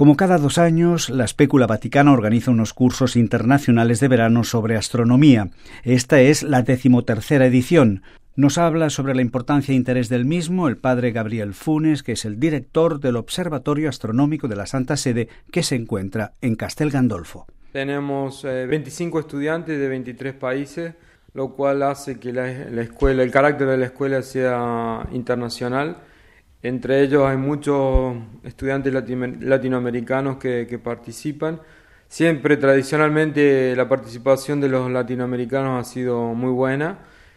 Como cada 2 años, la Spécula Vaticana organiza unos cursos internacionales de verano sobre astronomía. Esta es la 13ª edición. Nos habla sobre la importancia e interés del mismo el padre Gabriel Funes, que es el director del Observatorio Astronómico de la Santa Sede, que se encuentra en Castel Gandolfo. Tenemos 25 estudiantes de 23 países, lo cual hace que la escuela, el carácter de la escuela sea internacional. Entre ellos hay muchos estudiantes latinoamericanos que participan. Siempre, tradicionalmente, la participación de los latinoamericanos ha sido muy buena.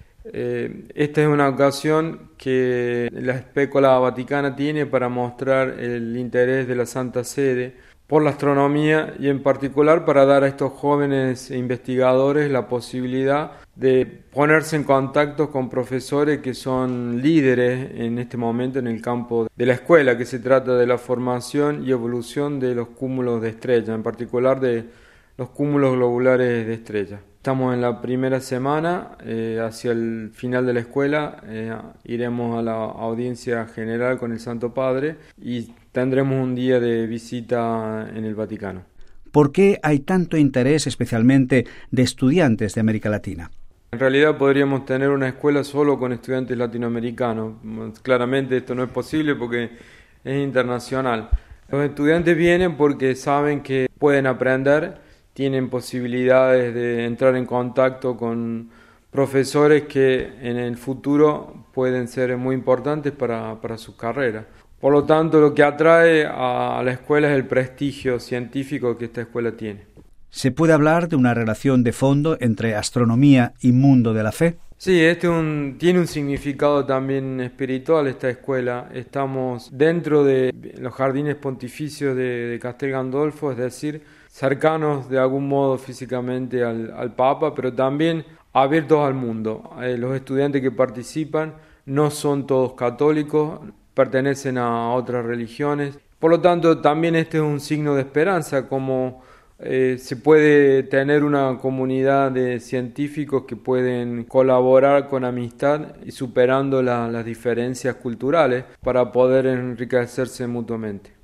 Esta es una ocasión que la Spécula Vaticana tiene para mostrar el interés de la Santa Sede por la astronomía y en particular para dar a estos jóvenes investigadores la posibilidad de ponerse en contacto con profesores que son líderes en este momento en el campo de la escuela, que se trata de la formación y evolución de los cúmulos de estrellas, en particular de los cúmulos globulares de estrellas. Estamos en la primera semana, hacia el final de la escuela iremos a la audiencia general con el Santo Padre y tendremos un día de visita en el Vaticano. ¿Por qué hay tanto interés especialmente de estudiantes de América Latina? En realidad podríamos tener una escuela solo con estudiantes latinoamericanos. Claramente esto no es posible porque es internacional. Los estudiantes vienen porque saben que pueden aprender, tienen posibilidades de entrar en contacto con profesores que en el futuro pueden ser muy importantes para sus carreras. Por lo tanto, lo que atrae a la escuela es el prestigio científico que esta escuela tiene. ¿Se puede hablar de una relación de fondo entre astronomía y mundo de la fe? Sí, tiene un significado también espiritual esta escuela. Estamos dentro de los jardines pontificios de Castel Gandolfo, es decir, cercanos de algún modo físicamente al Papa, pero también abiertos al mundo. Los estudiantes que participan no son todos católicos, pertenecen a otras religiones. Por lo tanto, también este es un signo de esperanza, como se puede tener una comunidad de científicos que pueden colaborar con amistad y superando las diferencias culturales para poder enriquecerse mutuamente.